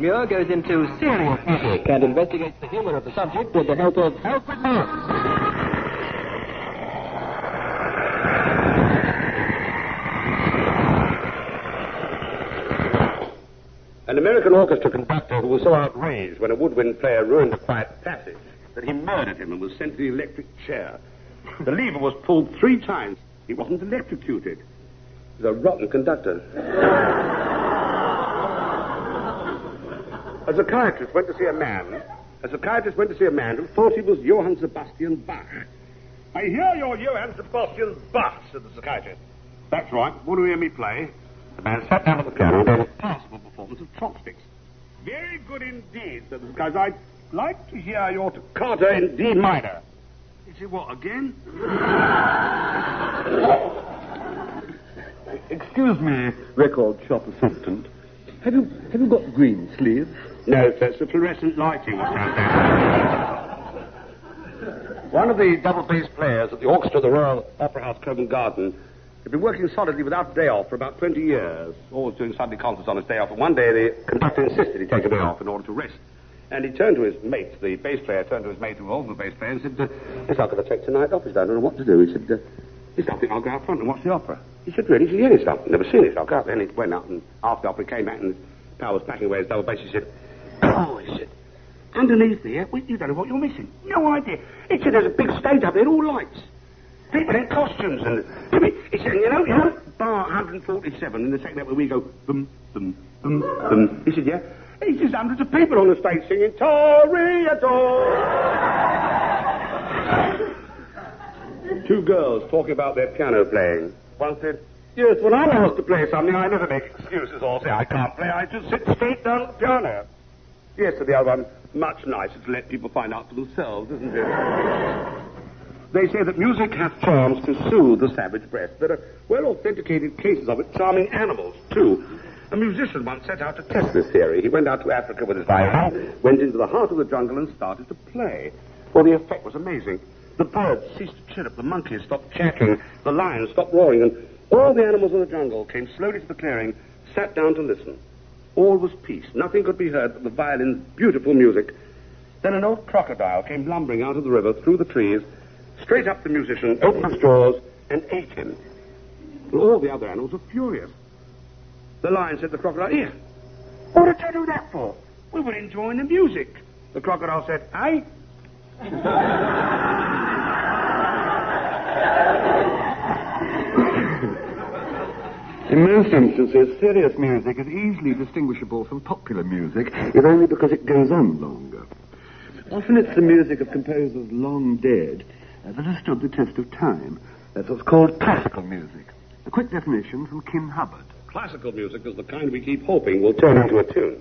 Muir goes into serious music and investigates the humor of the subject with the help of Alfred Morris. An American orchestra conductor who was so outraged when a woodwind player ruined a quiet passage that he murdered him and was sent to the electric chair. The lever was pulled 3 times. He wasn't electrocuted. He was a rotten conductor. A psychiatrist went to see a man who thought he was Johann Sebastian Bach. I hear you're Johann Sebastian Bach, said the psychiatrist. That's right. Want to hear me play? The man sat down at the piano and did a passable performance of chopsticks. Very good indeed, said the psychiatrist. I'd like to hear your toccata in D minor. He said, what, again? Excuse me, record shop assistant. Have you got green sleeves? No, sir, it's the fluorescent lighting was down there. One of the double bass players at the orchestra of the Royal Opera House, Covent Garden, had been working solidly without a day off for about 20 years, always doing Sunday concerts on his day off, and one day the conductor insisted he take a day off in order to rest. And he turned to his mate, the bass player, who was the bass player, and said, yes, I'm going to take tonight off. I don't know what to do. He said, there's nothing, I'll go out front and watch the opera. He said, really? He said, yeah, it's nothing. Never seen it. I'll go out there. And he went out, and after the opera, he came back, and his pal was packing away his double bass. He said, oh, he said, underneath there, you don't know what you're missing. No idea. He said, there's a big stage up there, all lights. People in costumes, and he said, you know, bar 147, in the second episode we go, boom, boom, boom, boom. He said, yeah. He says, hundreds of people on the stage singing, Toreador. 2 girls talking about their piano playing. One said, yes, when I'm asked to play something, I never make excuses or say I can't play. I just sit straight down at the piano. Yes, said the other one, much nicer to let people find out for themselves, isn't it? They say that music has charms to soothe the savage breast. There are well-authenticated cases of it, charming animals, too. A musician once set out to test this theory. He went out to Africa with his violin, went into the heart of the jungle and started to play. Well, the effect was amazing. The birds ceased to chirrup, the monkeys stopped chattering, the lions stopped roaring, and all the animals in the jungle came slowly to the clearing, sat down to listen. All was peace. Nothing could be heard but the violin's beautiful music. Then an old crocodile came lumbering out of the river through the trees, straight up the musician, opened his jaws, and ate him. Well, all the other animals were furious. The lion said to the crocodile, here, what did you do that for? We were enjoying the music. The crocodile said, aye? In most instances, serious music is easily distinguishable from popular music, if only because it goes on longer. Often it's the music of composers long dead that has stood the test of time. That's what's called classical music. A quick definition from Kim Hubbard. Classical music is the kind we keep hoping will turn into a tune.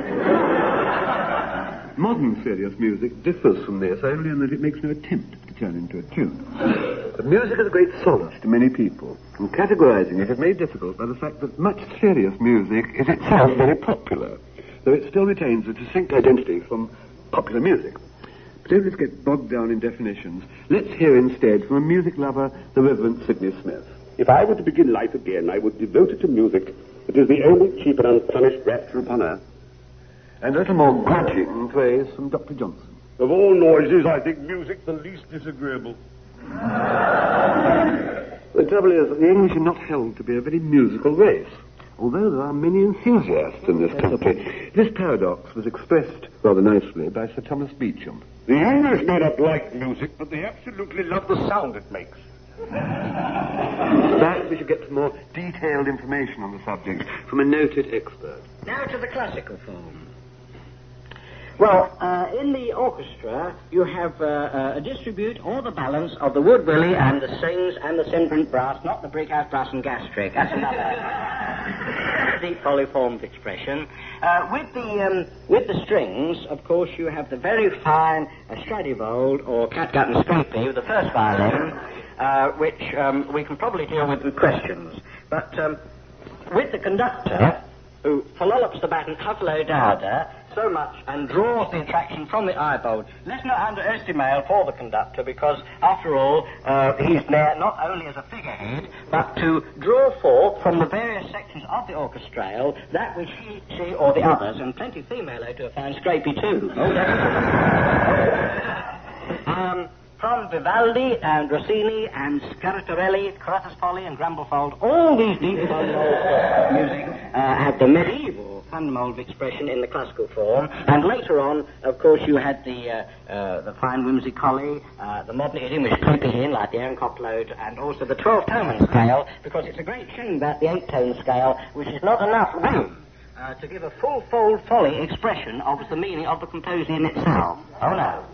Modern serious music differs from this only in that it makes no attempt to turn into a tune. But music is a great solace to many people, and categorizing it is made difficult by the fact that much serious music is itself very popular, though it still retains a distinct identity from popular music. But don't let's get bogged down in definitions. Let's hear instead from a music lover, the Reverend Sidney Smith. If I were to begin life again, I would devote it to music. It is the only cheap and unpunished rapture upon earth. And a little more grudging praise from Dr. Johnson. Of all noises, I think music the least disagreeable. The trouble is that the English are not held to be a very musical race, although there are many enthusiasts in this country. This paradox was expressed rather nicely by Sir Thomas Beecham. The English may not like music, but they absolutely love the sound it makes. Perhaps we should get some more detailed information on the subject from a noted expert. Now to the classical form. Well, in the orchestra, you have a distribute or the balance of the woodwilly and the strings and the cymbrant brass, not the brickhouse brass and gastric. That's another deep polyformed expression. With the strings, of course, you have the very fine Stradivold or catgut and scrapie with the first violin, which we can probably deal with questions. But with the conductor, who follows the baton Huffalo Dowder so much and draws the attraction from the eyeball. Let's not underestimate for the conductor, because, after all, he's there not only as a figurehead, but to draw forth from the various sections of the orchestrale that which she or the others, and plenty female to have found Scrapey too. Oh, definitely. From Vivaldi and Rossini and Scartatorelli, Carrothers-Polly and Grumblefold, all these deep thundermold music had the medieval thundermold expression in the classical form, and later on, of course, you had the fine whimsically, the modern idiom which creeping in, like the Aaron Copload, and also the 12-tone scale, because it's a great shame that the 8-tone scale, which is not enough room to give a full-fold folly expression of the meaning of the composer in itself. Oh, no.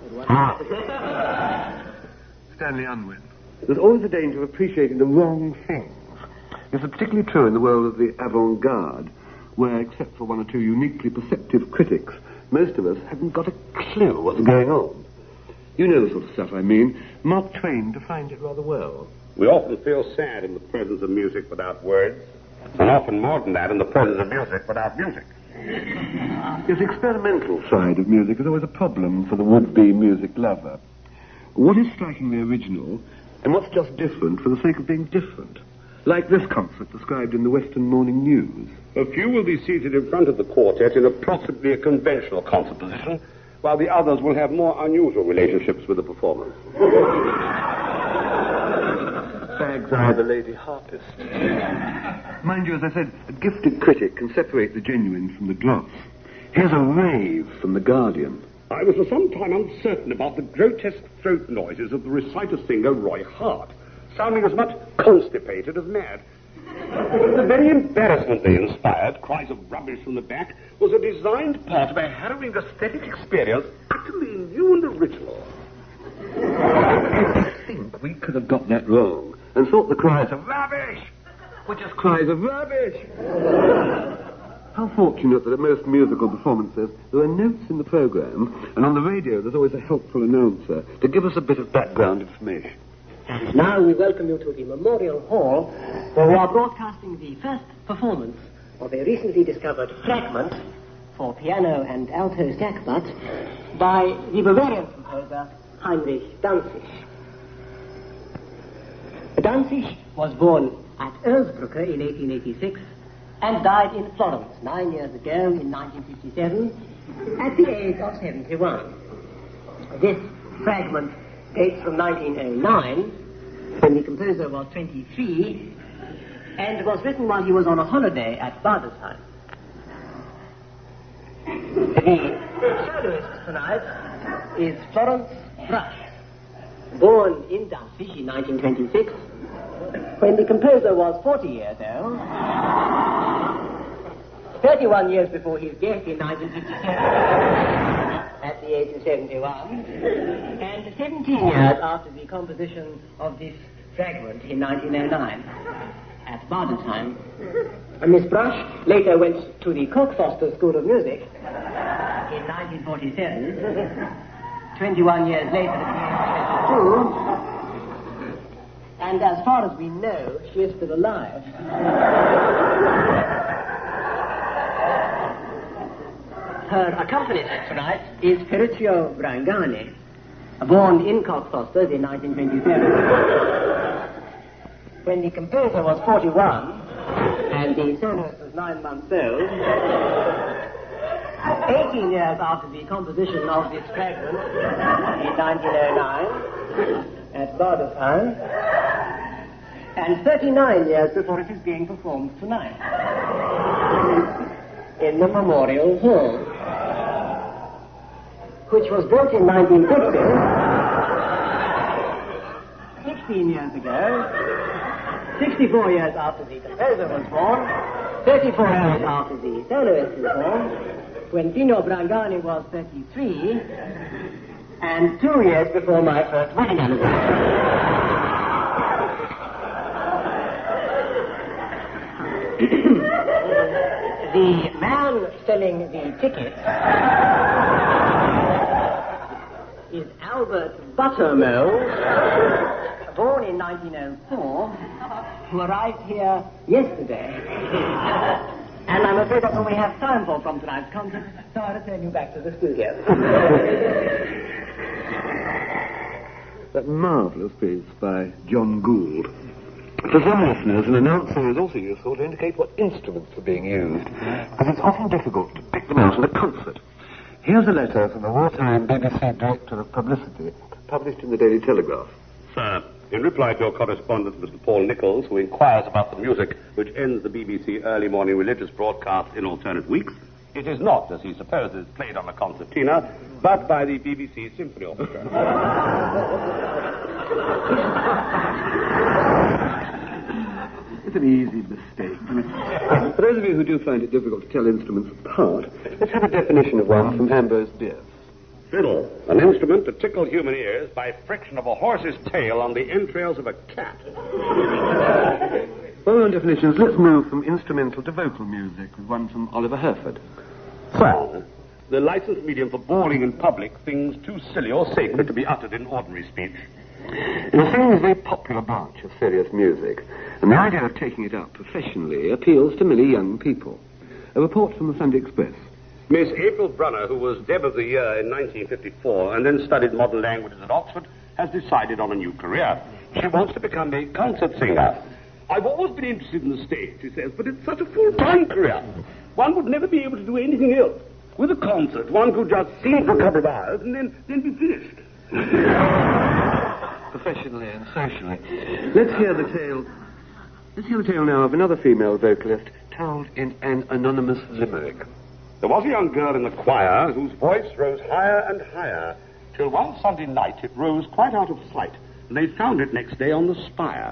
Stanley Unwin. There's always a danger of appreciating the wrong things. This is particularly true in the world of the avant-garde, where, except for one or two uniquely perceptive critics, most of us haven't got a clue what's going on. You know the sort of stuff I mean. Mark Twain defined it rather well. We often feel sad in the presence of music without words, and often more than that in the presence of music without music. This experimental side of music is always a problem for the would-be music lover. What is strikingly original, and what's just different for the sake of being different? Like this concert described in the Western Morning News. A few will be seated in front of the quartet in approximately a conventional concert position, while the others will have more unusual relationships with the performers. Bag's Eye, the lady harpist. Mind you, as I said, a gifted critic can separate the genuine from the dross. Here's a rave from The Guardian. I was for some time uncertain about the grotesque throat noises of the reciter-singer Roy Hart, sounding as much constipated as mad. The very embarrassmently inspired cries of rubbish from the back was a designed part of a harrowing aesthetic experience utterly new and original. I think we could have got that wrong and thought the cries of rubbish were just cries of rubbish. How fortunate that at most musical performances there are notes in the programme, and on the radio there's always a helpful announcer to give us a bit of background information. And now we welcome you to the Memorial Hall, where we are broadcasting the first performance of a recently discovered fragment for piano and alto saxophon by the Bavarian composer Heinrich Danzig. Danzig was born at Erzbrücke in 1886 and died in Florence 9 years ago in 1957 at the age of 71. This fragment dates from 1909, when the composer was 23, and was written while he was on a holiday at Bardesheim. The soloist tonight is Florence Brush, born in Danzig in 1926, when the composer was 40 years old, 31 years before his death in 1957, at the age of 71, and 17 years after the composition of this fragment in 1909 at Bardesheim. Miss Brush later went to the Koch-Foster School of Music in 1947, 21 years later at the age of 22, and as far as we know, she is still alive. Her accompanist tonight is Ferruccio Brangani, born in Cockfosters in 1927. When the composer was 41 and the soloist was 9 months old, 18 years after the composition of this fragment in 1909 at Bardesheim, and 39 years before it is being performed tonight in the Memorial Hall, which was built in 1950, 16 years ago, 64 years after the composer was born, 34 years after the soloist was born, when Tino Brangani was 33, and 2 years before my first wedding anniversary. The man selling the tickets is Albert Buttermills, born in 1904, who arrived here yesterday. And I'm afraid that's all we have time for from tonight's concert, so I'll return you back to the studio. That marvellous piece by John Gould. For some listeners, an announcer is also useful to indicate what instruments are being used, because it's often difficult to pick them out in a concert. Here's a letter from the wartime BBC Director of Publicity, published in the Daily Telegraph. Sir, in reply to your correspondent, Mr. Paul Nichols, who inquires about the music which ends the BBC early morning religious broadcast in alternate weeks, it is not, as he supposes, played on a concertina, but by the BBC Symphony Orchestra. It's an easy mistake. For those of you who do find it difficult to tell instruments apart, let's have a definition of one from Ambrose Bierce. Fiddle, an instrument to tickle human ears by friction of a horse's tail on the entrails of a cat. Well, on definitions, let's move from instrumental to vocal music with one from Oliver Herford. Song, the licensed medium for bawling in public things too silly or sacred to be uttered in ordinary speech. The singing is a very popular branch of serious music, and the idea of taking it up professionally appeals to many young people. A report from the Sunday Express. Miss April Brunner, who was Deb of the Year in 1954 and then studied modern languages at Oxford, has decided on a new career. She wants to become a concert singer. I've always been interested in the stage, she says, but it's such a full-time career. One would never be able to do anything else. With a concert, one could just sing for a couple of hours and then be finished. Professionally and socially. Let's hear the tale now of another female vocalist told in an anonymous limerick. There was a young girl in the choir whose voice rose higher and higher, till one Sunday night it rose quite out of sight, and they found it next day on the spire.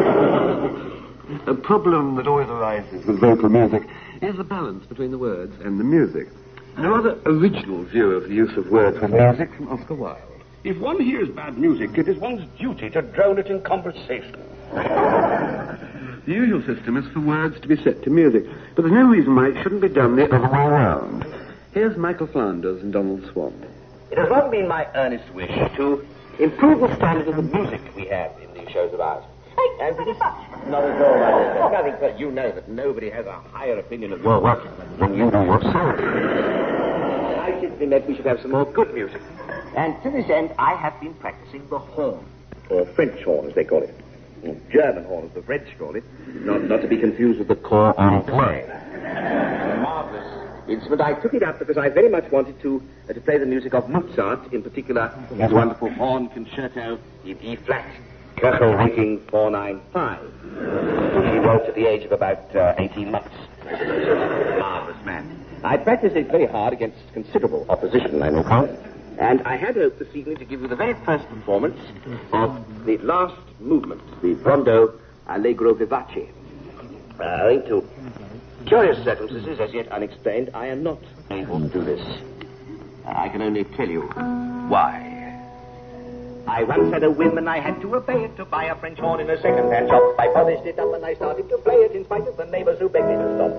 A problem that always arises with vocal music is the balance between the words and the music. A rather original view of the use of words with music from Oscar Wilde. If one hears bad music, it is one's duty to drown it in conversation. The usual system is for words to be set to music, but there's no reason why it shouldn't be done the other way around. Here's Michael Flanders and Donald Swan. It has long been my earnest wish to improve the standard of the music we have in these shows of ours. And this, not at all, nothing, but you know that nobody has a higher opinion of your work than you do yourself. I simply meant we should have some more good music. And to this end, I have been practicing the horn, or French horn, as they call it. German horn, as the French call it. Not to be confused with the cor anglais. Marvelous instrument. I took it up because I very much wanted to play the music of Mozart, in particular his wonderful horn concerto in E flat, Köchel rating 495, which he wrote at the age of about 18 months. Marvelous man. I practiced it very hard against considerable opposition, I know. And I had hoped this evening to give you the very first performance of the last movement, the Rondo Allegro Vivace. Owing to curious circumstances as yet unexplained, I am not able to do this. I can only tell you why. I once had a whim and I had to obey it to buy a French horn in a second-hand shop. I polished it up and I started to play it in spite of the neighbors who begged me to stop.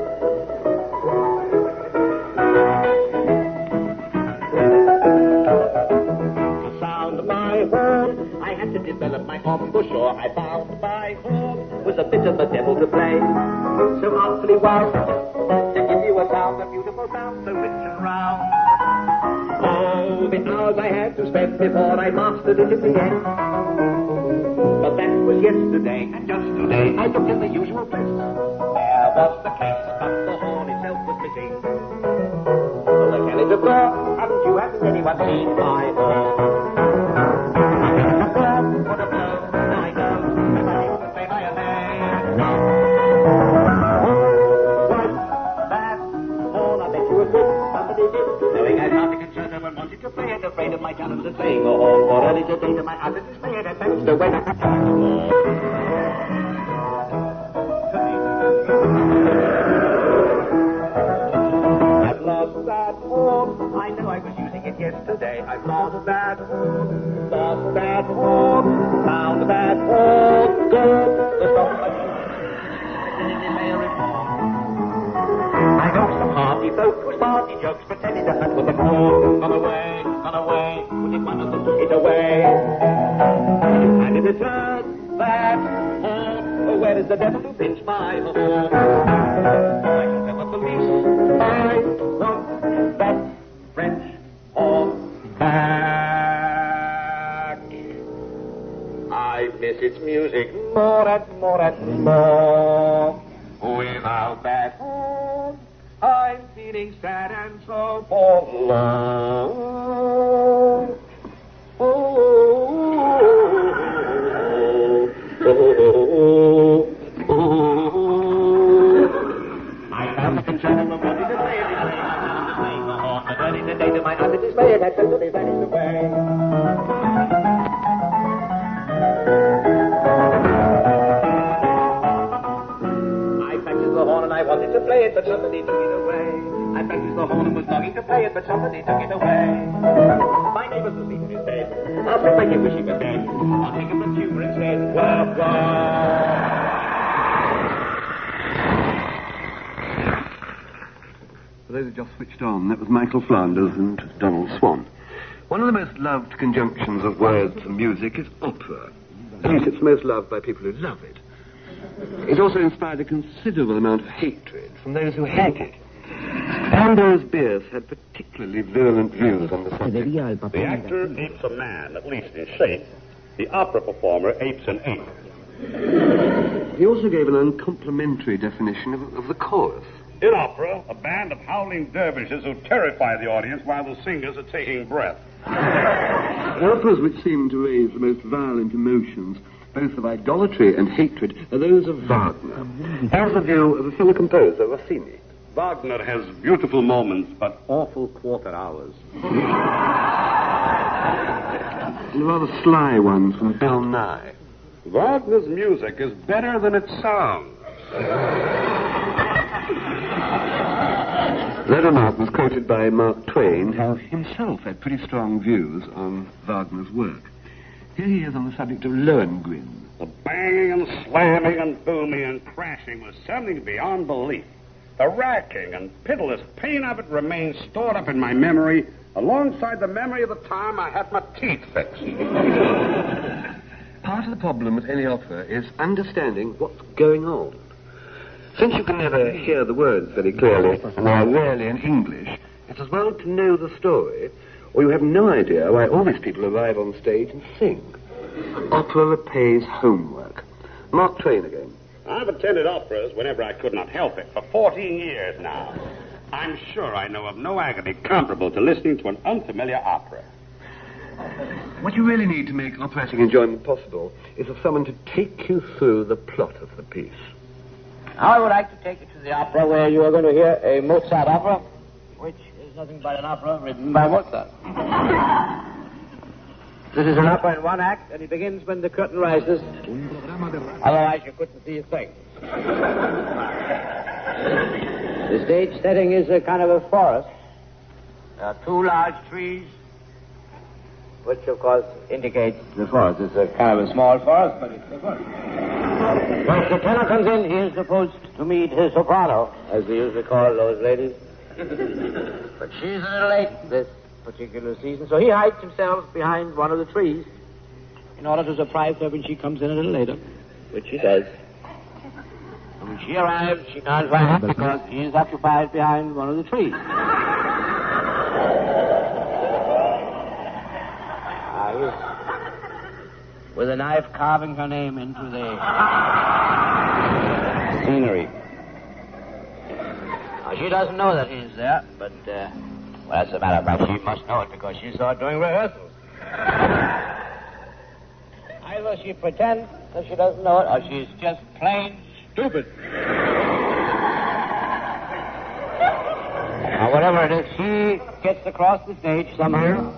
I had to develop my embouchure. I found my horn was a bit of a devil to play. So artfully wound to give you a sound, a beautiful sound, so rich and round. Oh, the hours I had to spend before I mastered it in the end. But that was yesterday, and just today I looked in the usual place. There was the case, but the horn itself was missing. Well, I carried the floor, hasn't anyone seen my horn? Wanted to play it, afraid of my talents at playing the horn. For early today to my heart to display it, and managed to win it. I've lost that horn. I know I was using it yesterday. I've lost that horn. Lost that horn. Found that horn. Go. The song I I know some hearty folk whose party jokes pretended to hunt with the horn. Gone away, who did one of them took it away? And in return, that horn, oh, where is the devil who pinched my horn? I want that French horn back. I miss its music more and more and more. Without that horn, I'm feeling sad and so forlorn. I found the concern of the body to play it, playing the horn, but early the day to my utter dismay, it had totally vanished away. I wanted to play it, but somebody took it away. I practiced the horn and was longing to play it, but somebody took it away. My neighbor's asleep in his bed. I'll sit back and wish he was dead. I'll take him the tuber instead. Wah, wah. For those who just switched on, that was Michael Flanders and Donald Swan. One of the most loved conjunctions of words and music is opera. At least it's most loved by people who love it. It also inspired a considerable amount of hatred from those who hate it. Ambrose Bierce had particularly virulent views on the subject. The actor apes a man, at least in shape. The opera performer apes an ape. He also gave an uncomplimentary definition of the chorus. In opera, a band of howling dervishes who terrify the audience while the singers are taking breath. Operas which seem to raise the most violent emotions, both of idolatry and hatred, are those of Wagner. As the view of a fellow composer, Rossini. Wagner has beautiful moments, but awful quarter hours. And rather sly ones from Bill Nye. Wagner's music is better than it sounds. That remark was quoted by Mark Twain, who himself had pretty strong views on Wagner's work. Here he is on the subject of Lohengrin. The banging and slamming and booming and crashing was something beyond belief. The racking and pitiless pain of it remains stored up in my memory alongside the memory of the time I had my teeth fixed. Part of the problem with any opera is understanding what's going on. Since you can never hear the words very clearly, and they are rarely in English, it's as well to know the story, or you have no idea why all these people arrive on stage and sing. Opera repays homework. Mark Twain again. I've attended operas whenever I could not help it for 14 years now. I'm sure I know of no agony comparable to listening to an unfamiliar opera. What you really need to make operatic enjoyment possible is for someone to take you through the plot of the piece. I would like to take you to the opera where you are going to hear a Mozart opera, which is nothing but an opera written by Mozart. This is an opera in one act, and it begins when the curtain rises. Otherwise, you couldn't see a thing. The stage setting is a kind of a forest. There are two large trees, which, of course, indicates the forest. It's a kind of a small forest, but it's a forest. When the tenor comes in, he is supposed to meet his soprano, as we usually call those ladies. But she's a little late this particular season, so he hides himself behind one of the trees in order to surprise her when she comes in a little later, which she does. And when she arrives, she can't find him because he is occupied behind one of the trees. With a knife carving her name into the scenery. Now, she doesn't know that he's there, but, well, as a matter of fact, she must know it because she saw it during rehearsals. Either she pretends that she doesn't know it, or she's just plain stupid. Now, whatever it is, she gets across the stage somehow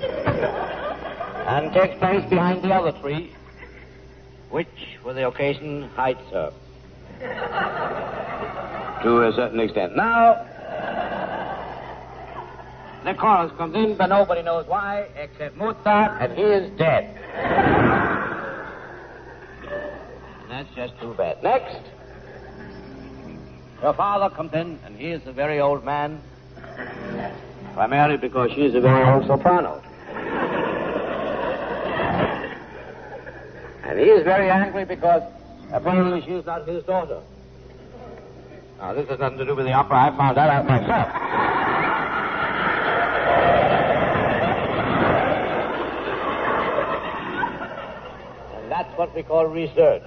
and takes place behind the other tree, which, for the occasion, hides her. To a certain extent. Now, the chorus comes in, but nobody knows why, except Mozart, and he is dead. And that's just too bad. Next, her father comes in, and he is a very old man, primarily because she is a very old soprano. And he is very angry because apparently she is not his daughter. Now, this has nothing to do with the opera. I found that out myself. And that's what we call research.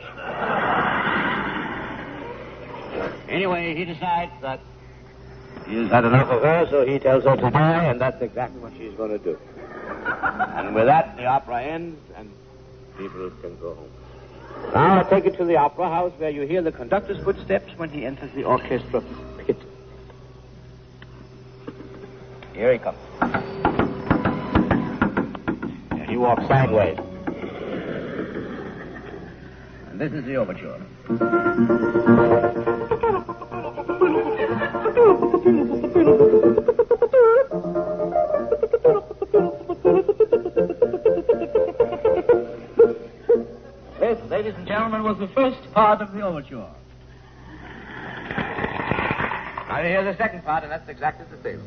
Anyway, he decides that he's had enough of her, so he tells her to die, and that's exactly what she's going to do. And with that, the opera ends, and people can go home. Now I'll take you to the opera house where you hear the conductor's footsteps when he enters the orchestra pit. Here he comes. And he walks sideways. And this is the overture. This, ladies and gentlemen, was the first part of the overture. Now you hear the second part, and that's exactly the same.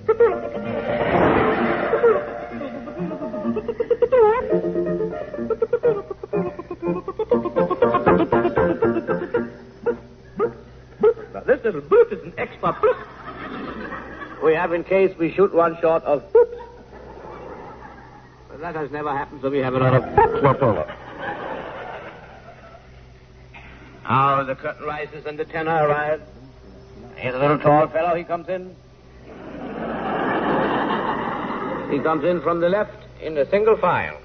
Now this little boot is an extra boot we have in case we shoot one short of boots. But that has never happened, so we have a lot of boots left over. Now the curtain rises and the tenor arrives. Here's a little tall fellow. He comes in. He comes in from the left in a single file.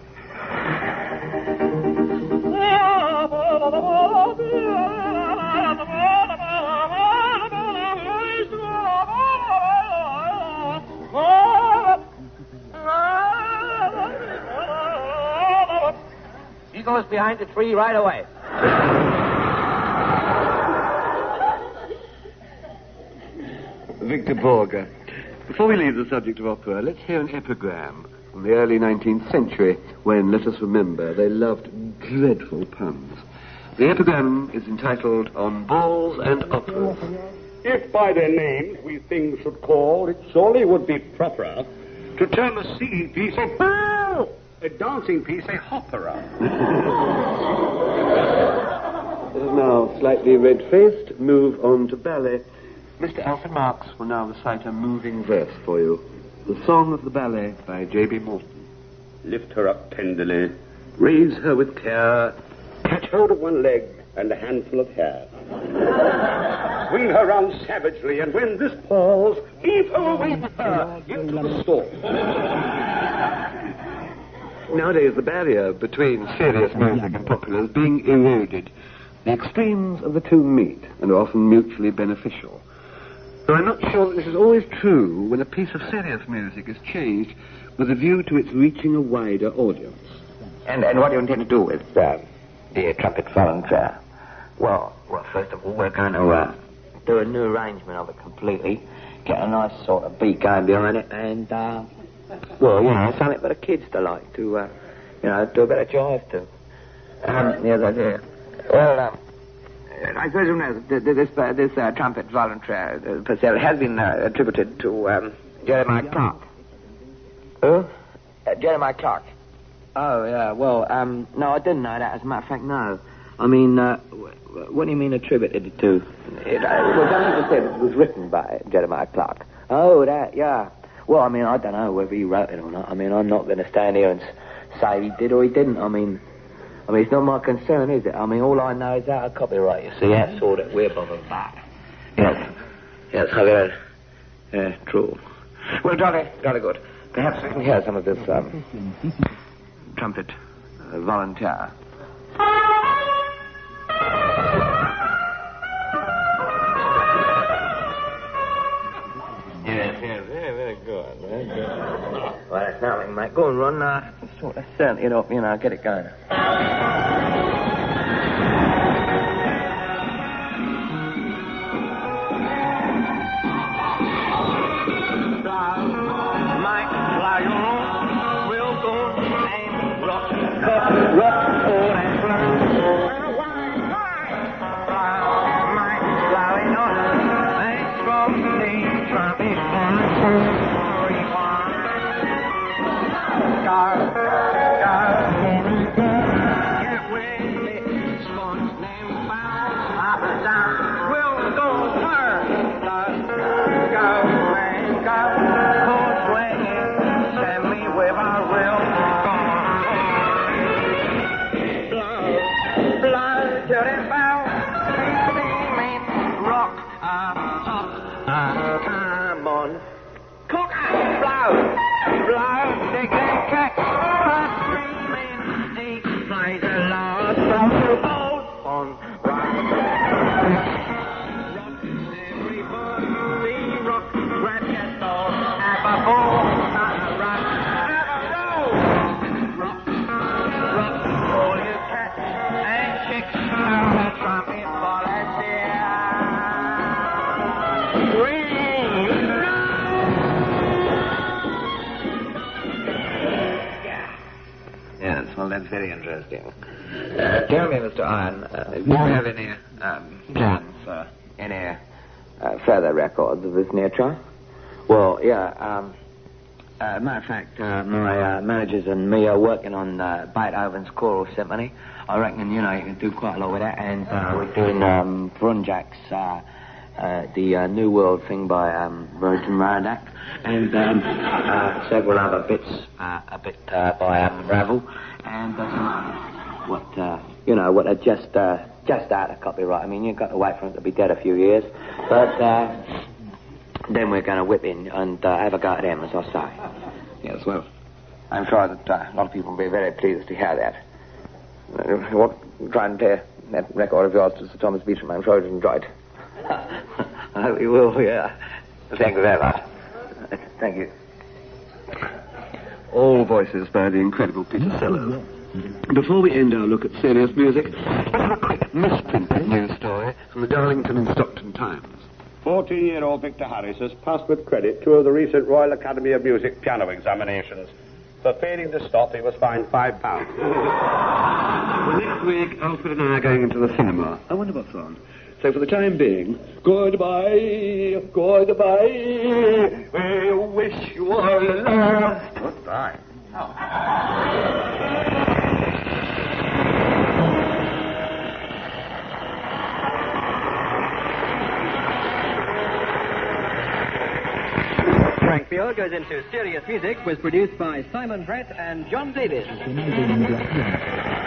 He goes behind the tree right away. Victor Borger. Before we leave the subject of opera, let's hear an epigram from the early 19th century when, let us remember, they loved dreadful puns. The epigram is entitled On Balls and Operas. If by their names we things should call, it surely would be proper to term a singing piece a ball, a dancing piece a hopera. Let us now, slightly red-faced, move on to ballet. Mr. Alfred Marks will now recite a moving verse for you. The Song of the Ballet by J.B. Morton. Lift her up tenderly, raise her with care, catch hold of one leg and a handful of hair. Swing her round savagely, and when this falls, heave her away with her into the stall. Nowadays, the barrier between serious music and popular is being eroded. The extremes of the two meet and are often mutually beneficial. Though I'm not sure that this is always true when a piece of serious music is changed with a view to its reaching a wider audience. And what do you intend to do with the trumpet volunteer? Well, first of all, we're going to do a new arrangement of it completely, get a nice sort of beat going behind it, and, something for the kids to like, to, do a bit of jive to. Yes, I do. Well, I suppose you know this trumpet volunteer, Purcell, has been attributed to Jeremiah Clark. Who? Jeremiah Clark. Oh, yeah, well, no, I didn't know that. As a matter of fact, no. I mean, what do you mean attributed to? Some people said it was written by Jeremiah Clark. Oh, that, yeah. Well, I mean, I don't know whether he wrote it or not. I mean, I'm not going to stand here and say he did or he didn't. I mean, it's not my concern, is it? I mean, all I know is out of copyright, you see. That's all that we're bothered about. Yes, true. Well, jolly good. Perhaps we can hear some of this, trumpet volunteer. Yes, very good. Well, that's nothing, mate. Go and run, sort of set it up, get it going. shooting bell, steaming rock, I'm on. Cock and blow, dig and catch, screaming, he plays a large boat on rock. Everybody rock, grab your dog, have a ball, have a run, have a roll. Rock, rock, all you cats and chicks, now the trumpet volunteer. Yes, well, that's very interesting. Tell me, Mr. Iron, do you have any plans for any further records of this nature? Well, yeah. Matter of fact, my managers and me are working on Beethoven's Choral Symphony. I reckon, you can do quite a lot with that. And we're doing Brunjak's the New World thing by Virgin Maradak, and several other bits, a bit by Ravel, and what are just out of copyright. I mean, you've got to wait for it to be dead a few years, but then we're going to whip in and have a go at them, as I say. Yes, well, I'm sure that a lot of people will be very pleased to hear that. Try and play that record of yours to Sir Thomas Beecham. I'm sure you'll enjoy it. I hope you will, yeah. Thank you very much. Thank you. All voices by the incredible Peter Sellers. Before we end our look at serious music, let's have a quick misprinted news story from the Darlington and Stockton Times. 14-year-old Victor Harris has passed with credit two of the recent Royal Academy of Music piano examinations. For failing to stop, he was fined £5. Well, next week, Alfred and I are going into the cinema. I wonder what's on. So for the time being, goodbye, goodbye. We wish you all love. Goodbye. Frank Field Goes Into Serious Music was produced by Simon Brett and John Davis.